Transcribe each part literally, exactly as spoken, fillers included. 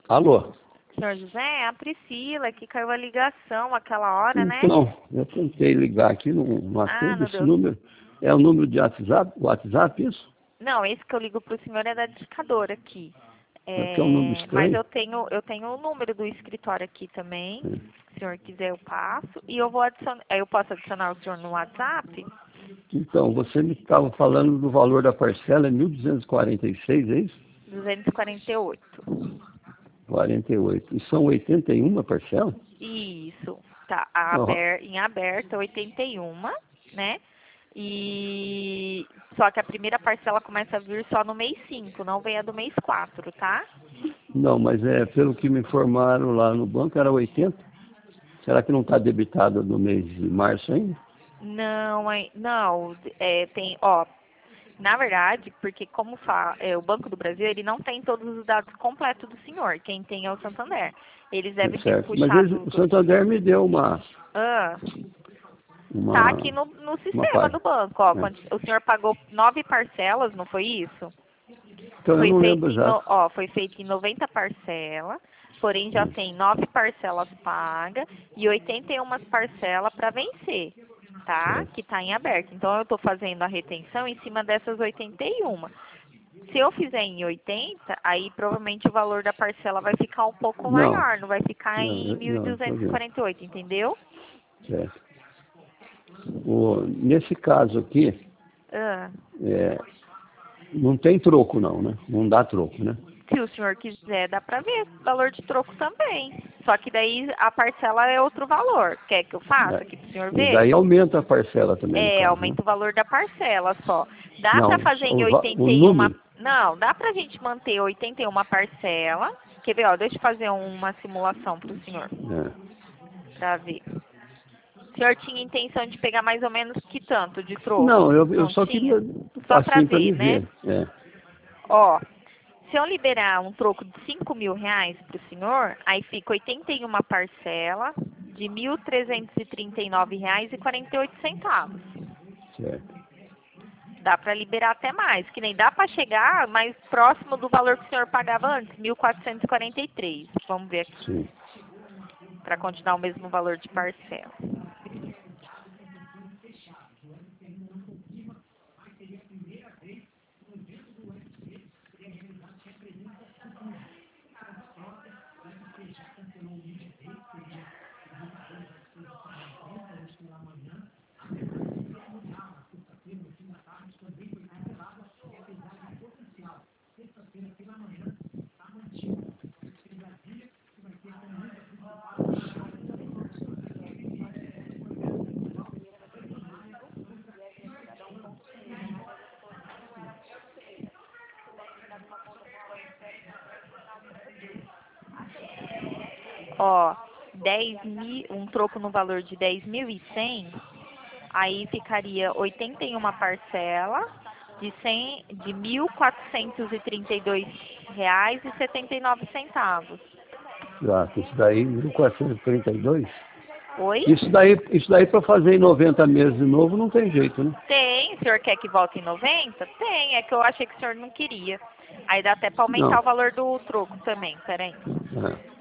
Alô? Senhor José, é a Priscila, que caiu a ligação aquela hora, né? Então, eu tentei ligar aqui, não, não Ah, atende não esse deu. número. É o número de WhatsApp, WhatsApp isso? Não, esse que eu ligo pro senhor é da discadora aqui. É porque é um número É, mas estranho. eu tenho, eu tenho o número do escritório aqui também. É. Se o senhor quiser, eu passo. E eu vou adicionar, eu posso adicionar o senhor no WhatsApp? Então, você me estava falando do valor da parcela, é mil duzentos e quarenta e seis, é isso? duzentos e quarenta e oito. quarenta e oito. E são oitenta e uma parcelas? Isso. Tá aber, em aberto, oitenta e um, né? E só que a primeira parcela começa a vir só no mês cinco, não vem a do mês quatro, tá? Não, mas é pelo que me informaram lá no banco, era oitenta. Será que não está debitada no mês de março ainda? Não, é- não, é, tem, ó, na verdade, porque como fala, é, o Banco do Brasil, ele não tem todos os dados completos do senhor, quem tem é o Santander. Eles devem ter Certo. Mas eles, puxado o do, Santander me deu uma, ah, tá uma, aqui no, no uma sistema do página. banco, ó, Né? quando o senhor pagou nove parcelas, não foi isso? Então eu Foi não feito lembro em, no- exato. ó, foi feito em noventa parcelas, porém já tem nove parcelas pagas e oitenta e uma parcelas para vencer, tá? Certo. Que está em aberto. Então eu estou fazendo a retenção em cima dessas oitenta e uma. Se eu fizer em oitenta, aí provavelmente o valor da parcela vai ficar um pouco Não, maior, não vai ficar não, em eu- mil não, estou duzentos e vendo. quarenta e oito, entendeu? Certo. O, nesse caso aqui, Ah. é, não tem troco não, né? Não dá troco, né? Se o senhor quiser, dá pra ver valor de troco também. Só que daí a parcela é outro valor. Quer que eu faça aqui pro senhor É, e ver? daí aumenta a parcela também no É, caso, né? aumenta o valor da parcela só. Dá pra Não, fazer em o, va- o oitenta e uma. número. Não, dá pra gente manter oitenta e uma parcela. Quer ver, ó, deixa eu fazer uma simulação pro senhor, É. pra ver. O senhor tinha intenção de pegar mais ou menos que tanto de troco? Não, eu, eu Não só tinha? queria Só pra assim para ver, me né? ver. É. Ó, se eu liberar um troco de cinco mil reais para o senhor, aí fica oitenta e uma parcela de mil trezentos e trinta e nove reais e quarenta e oito centavos. Certo. Dá para liberar até mais, que nem dá para chegar mais próximo do valor que o senhor pagava antes, mil quatrocentos e quarenta e três. Vamos ver aqui, Sim. para continuar o mesmo valor de parcela. Ó, dez mil, um troco no valor de dez mil e cem, aí ficaria oitenta e uma parcela de cem, de mil quatrocentos e trinta e dois reais e setenta e nove centavos. Exato. Isso daí, mil quatrocentos e trinta e dois. Oi? Isso daí, isso daí para fazer em noventa meses de novo não tem jeito, né? Tem, o senhor quer que volte em noventa? Tem, é que eu achei que o senhor não queria. Aí dá até para aumentar Não. o valor do troco também, peraí. É.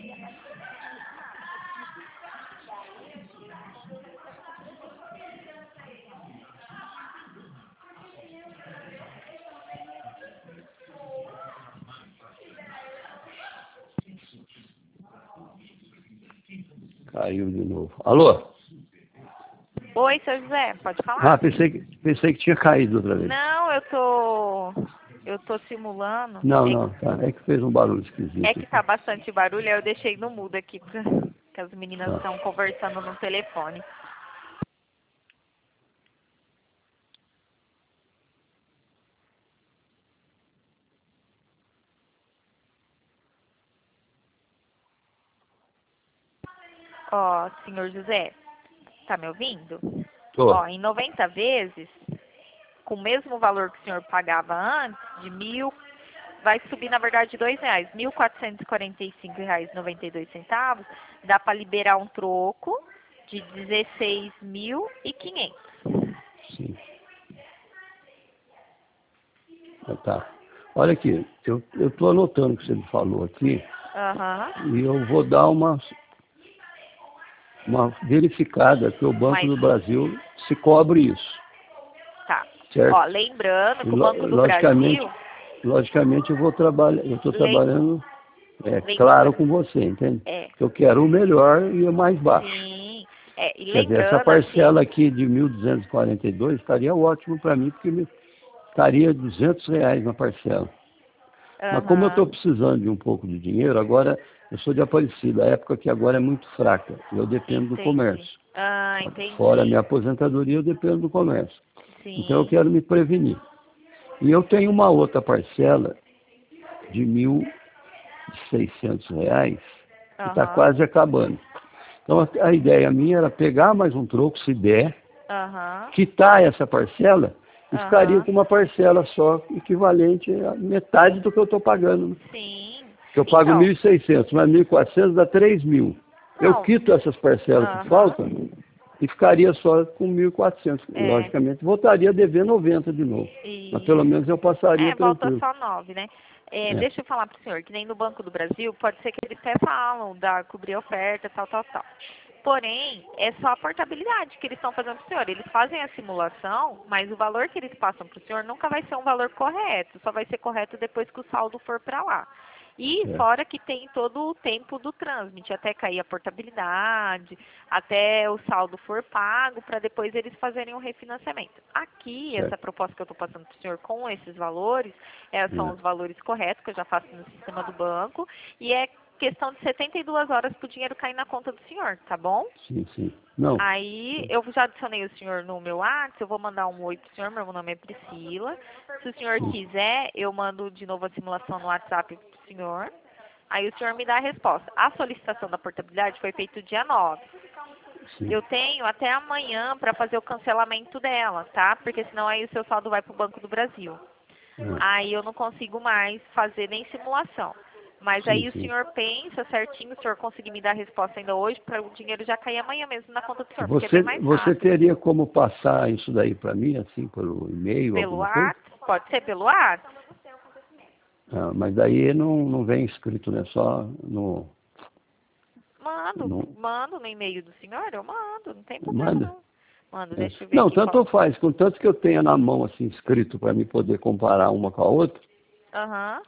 Caiu de novo. Alô? Oi, seu José, pode Ah, falar? pensei que, pensei que tinha caído outra vez. Não, eu tô. Eu tô simulando. Não, É, não, tá. É que fez um barulho é esquisito que aqui. tá bastante barulho, aí eu deixei no mudo aqui, pra, que as meninas Tá. estão conversando no telefone. Ó, senhor José, tá me ouvindo? Tô. Ó, em noventa vezes, com o mesmo valor que o senhor pagava antes, de mil, vai subir, na verdade, dois reais. Mil quatrocentos e quarenta e cinco reais e noventa e dois centavos, dá para liberar um troco de dezesseis mil e quinhentos. Sim. Então, tá. Olha aqui, eu eu estou anotando o que você me falou aqui. Aham. E eu vou dar uma, uma verificada que o Banco Mas- do Brasil se cobre isso. Tá. Certo? Ó, lembrando que E, o lo- Banco do logicamente, Brasil... logicamente eu vou trabalhar, eu estou Lem- trabalhando, é, Lem- claro, com você, entende? É. Que eu quero o melhor e o mais baixo. Sim. É, e Quer dizer, essa lembrando, parcela aqui de mil duzentos e quarenta e dois estaria ótimo para mim, porque me estaria duzentos reais na parcela. assim, Mas como eu estou aham, precisando de um pouco de dinheiro, agora eu sou de Aparecida, a época que agora é muito fraca, eu dependo do entendi. comércio. Ah, entendi. Fora a minha aposentadoria, eu dependo do comércio. Sim. Então eu quero me prevenir. E eu tenho uma outra parcela de mil e seiscentos reais, que está Aham, quase acabando. Então a, a ideia minha era pegar mais um troco, se der, aham, quitar essa parcela e Aham. ficaria com uma parcela só, equivalente a metade do que eu estou pagando. sim. Que eu pago Então, mil e seiscentos, mais mil e quatrocentos dá três mil. Eu Não. quito essas parcelas Aham. que faltam e ficaria só com mil e quatrocentos. É. Logicamente, voltaria a dever noventa de novo. E... Mas pelo menos eu passaria É, volta tranquilo. só nove, né? É, É. Deixa eu falar para o senhor, que nem no Banco do Brasil, pode ser que eles até falam da cobrir a oferta, tal, tal, tal. Porém, é só a portabilidade que eles estão fazendo para o senhor. Eles fazem a simulação, mas o valor que eles passam para o senhor nunca vai ser um valor correto. Só vai ser correto depois que o saldo for para lá. E É. fora que tem todo o tempo do trânsito, até cair a portabilidade, até o saldo for pago, para depois eles fazerem um refinanciamento. Aqui, Certo. essa proposta que eu estou passando para o senhor com esses valores, é, são É. os valores corretos que eu já faço no sistema do banco, e é questão de setenta e duas horas para o dinheiro cair na conta do senhor, tá bom? Sim, sim. Não. Aí, eu já adicionei o senhor no meu WhatsApp, eu vou mandar um oi pro senhor, meu nome é Priscila. Se o senhor Sim. quiser, eu mando de novo a simulação no WhatsApp pro senhor. Aí o senhor me dá a resposta. A solicitação da portabilidade foi feita dia nove. Sim. Eu tenho até amanhã para fazer o cancelamento dela, tá? Porque senão aí o seu saldo vai pro Banco do Brasil. É. Aí eu não consigo mais fazer nem simulação. Mas Sim, aí o sim. senhor pensa certinho, o senhor conseguir me dar a resposta ainda hoje, para o dinheiro já cair amanhã mesmo na conta do senhor, porque é Você, bem mais você fácil. teria como passar isso daí para mim, assim, pelo e-mail, Pelo alguma coisa? WhatsApp? Pode ser pelo WhatsApp? Ah, mas daí não, não vem escrito, né? Só no... Mando, no mando no e-mail do senhor, eu mando, não tem problema manda. não. Mando, É. deixa eu ver Não, aqui. tanto qual- faz, contanto que eu tenha na mão, assim, escrito para mim poder comparar uma com a outra. Aham.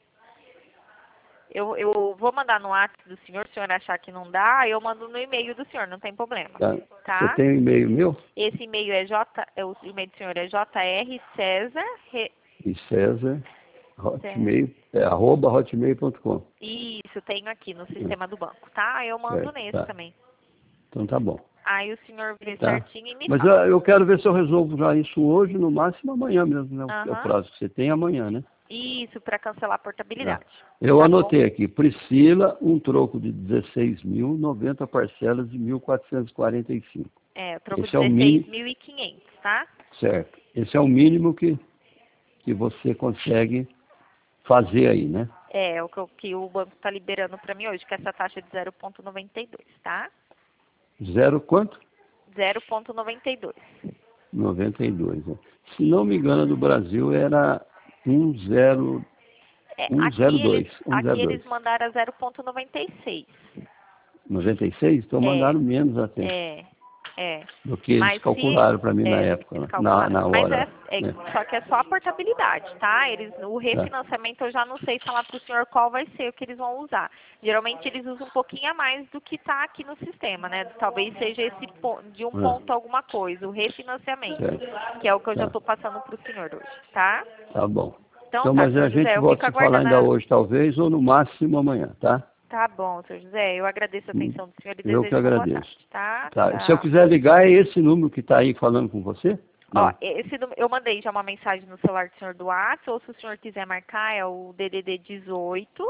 Eu, eu vou mandar no WhatsApp do senhor, se o senhor achar que não dá, eu mando no e-mail do senhor, não tem problema. Tá? Tá? Você tem um e-mail meu? Esse e-mail é J, é o e-mail do senhor é jr César, re, E César, hotmail, é, arroba hotmail ponto com. isso, tenho aqui no sistema do banco, tá? Eu mando Certo, nesse tá. também. Então tá bom. Aí o senhor vê Tá. certinho e me Mas fala. eu, eu quero ver se eu resolvo já isso hoje, no máximo amanhã mesmo, né? É o Aham. prazo que você tem amanhã, né? Isso, para cancelar a Tá. portabilidade. Eu Tá anotei aqui, Priscila, um troco de dezesseis mil, noventa parcelas de mil quatrocentos e quarenta e cinco. É, eu troco Esse é o dezesseis mínimo, mil e quinhentos, tá? certo. Esse é o mínimo que, que você consegue fazer aí, né? É, é o que, o que o banco está liberando para mim hoje, que é essa taxa de zero vírgula noventa e dois, tá? Zero quanto? zero vírgula noventa e dois. noventa e dois. Né? Se não me engano, do Brasil era um zero, É, um zero aqui dois. eles, um aqui zero eles dois. mandaram a zero vírgula noventa e seis. noventa e seis? Então É, mandaram menos até é, é. do que eles Mas calcularam se, para mim na é, época, eles né? na, calcularam. na Mas hora. é, é- né? só que é só a portabilidade, tá? Eles, o refinanciamento eu já não sei falar para o senhor qual vai ser o que eles vão usar. Geralmente eles usam um pouquinho a mais do que está aqui no sistema, né? Talvez seja esse po- de um É. ponto alguma coisa, o refinanciamento, Certo. que é o que eu já Tá. estou passando para o senhor hoje, tá? Tá bom. Então, Então, tá, mas a senhor gente José, eu volta fico a se falar aguardando ainda a... hoje, talvez, ou no máximo amanhã, tá? Tá bom, senhor José, eu agradeço a Hum. atenção do senhor e Eu que desejo uma boa agradeço. tarde, tá? Tá. Se eu Tchau. quiser ligar, é esse número que está aí falando com você? Ó, Não. esse, nú- eu mandei já uma mensagem no celular do senhor do WhatsApp, ou se o senhor quiser marcar, é o D D D dezoito.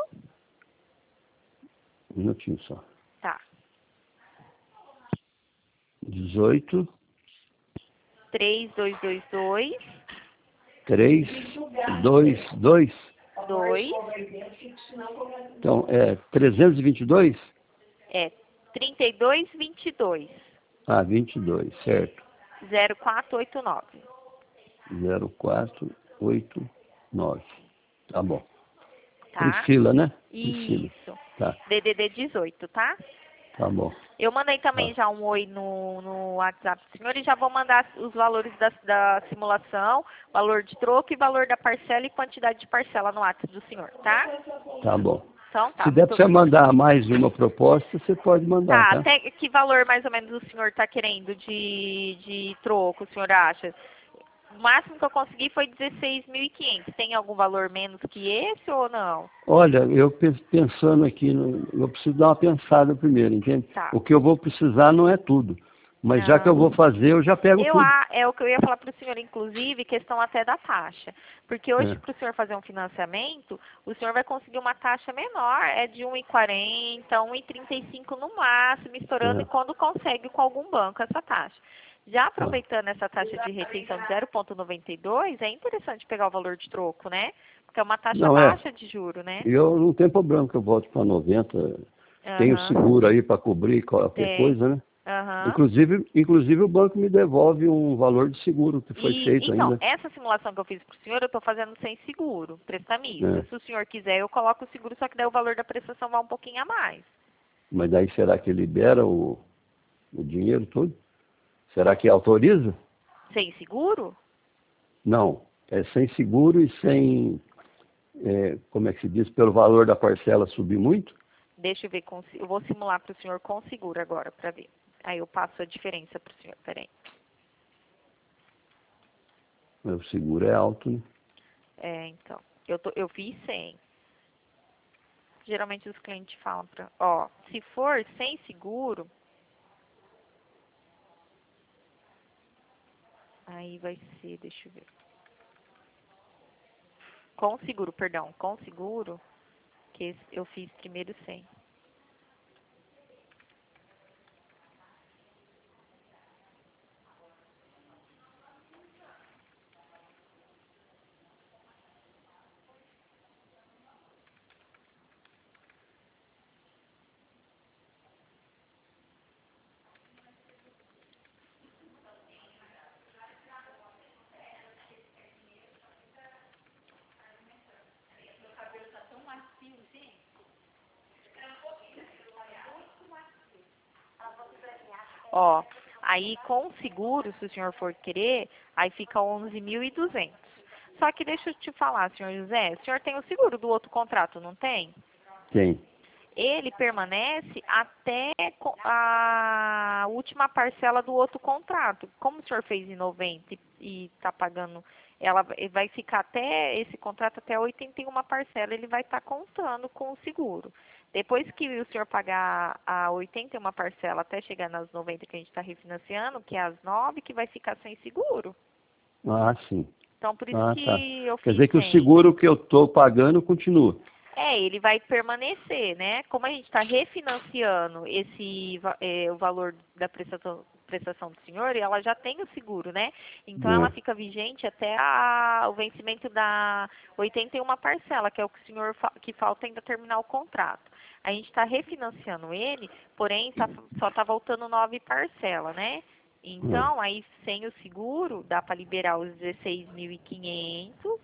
Um minutinho só. Tá. dezoito, três dois dois dois, três, dois, dois. dois, Então, é trezentos e vinte e dois? é, trinta e dois vinte e dois, Ah, vinte e dois, certo. zero quatro oito nove. zero quatro oito nove. Tá bom. Tá? Priscila, né? Priscila. Isso. Tá. D D D dezoito, tá? Tá bom. Eu mandei também Tá. já um oi no, no WhatsApp do senhor e já vou mandar os valores da, da simulação, valor de troco e valor da parcela e quantidade de parcela no WhatsApp do senhor, tá? Tá bom. Então tá. Se der Muito... para você mandar mais uma proposta, você pode mandar, Tá, tá? até que valor mais ou menos o senhor está querendo de, de troco, o senhor acha? O máximo que eu consegui foi dezesseis mil e quinhentos. Tem algum valor menos que esse ou não? Olha, eu pe- pensando aqui, no- eu preciso dar uma pensada primeiro, entende? Tá. O que eu vou precisar não é tudo. Mas já que eu vou fazer, eu já pego Eu, tudo. a- é o que eu ia falar para o senhor, inclusive, questão até da taxa. Porque hoje, É. para o senhor fazer um financiamento, o senhor vai conseguir uma taxa menor, é de um e quarenta, um e trinta e cinco no máximo, estourando, É. e quando consegue com algum banco essa taxa. Já aproveitando essa taxa de retenção de zero vírgula noventa e dois, é interessante pegar o valor de troco, né? Porque é uma taxa Não, é. baixa de juro, né? Eu não tenho problema que eu volte para noventa. Tenho Aham. seguro aí para cobrir qualquer Tem. coisa, né? Aham. Inclusive, inclusive o banco me devolve um valor de seguro que foi E, feito então, ainda. essa simulação que eu fiz para o senhor, eu estou fazendo sem seguro, prestamista. É. Se o senhor quiser, eu coloco o seguro, só que daí o valor da prestação vai um pouquinho a mais. Mas daí será que libera o, o dinheiro todo? Será que autoriza? Sem seguro? Não. É sem seguro e sem, é, como é que se diz, pelo valor da parcela subir muito? Deixa eu ver, com, eu vou simular para o senhor com seguro agora, para ver. Aí eu passo a diferença para o senhor, peraí. O seguro é alto, né? É, então, eu, tô, eu fiz cem. Geralmente os clientes falam para... Ó, se for sem seguro... Aí vai ser, deixa eu ver. Com seguro, perdão, com seguro, que eu fiz primeiro cem. Ó, aí com seguro, se o senhor for querer, aí fica onze mil e duzentos. Só que deixa eu te falar, senhor José, o senhor tem o seguro do outro contrato, não tem? Tem. Ele permanece até co- a última parcela do outro contrato. Como o senhor fez em noventa e está pagando, ela vai vai ficar até esse contrato até oitenta e uma parcela, ele vai estar contando com o seguro. Depois que o senhor pagar a oitenta e uma parcela até chegar nas noventa que a gente está refinanciando, que é as nove, que vai ficar sem seguro. Ah, sim. Então, por isso Ah, que tá. eu Quer fiz dizer que o cem. seguro que eu estou pagando continua. É, ele vai permanecer, né? Como a gente está refinanciando esse, va- é, o valor da prestação, prestação do senhor, e ela já tem o seguro, né? Então, ela É. fica vigente até a- o vencimento da oitenta e uma parcela, que é o que o senhor fa- que falta ainda terminar o contrato. A gente está refinanciando ele, porém tá- só está voltando nove parcelas, né? Então, aí sem o seguro, dá para liberar os dezesseis mil e quinhentos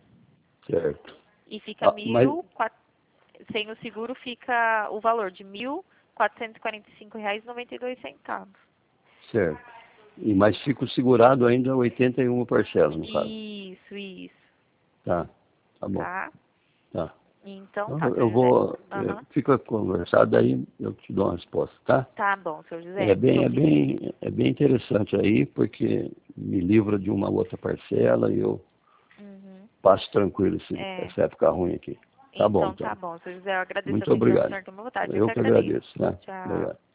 Certo. e fica Ah, mas, mil, sem o seguro fica o valor de mil quatrocentos e quarenta e cinco reais e noventa e dois centavos. certo. E, mas fico segurado ainda oitenta e uma parcelas, no caso. Isso, isso. Tá. Tá bom. Tá? Tá. Então Eu, tá, eu seu José. vou... Aham. é, fica conversado aí, eu te dou uma resposta, tá? Tá bom, seu José. É bem, Eu é fico- bem, é bem interessante aí, porque me livra de uma outra parcela e eu Uhum. passo tranquilo esse, É. essa época ruim aqui. Tá bom, Então então. tá bom, seu José. Eu agradeço a Muito atenção do obrigado. senhor. Tenha uma boa tarde. Eu Eu que que agradeço. agradeço, né? Tchau. Obrigado.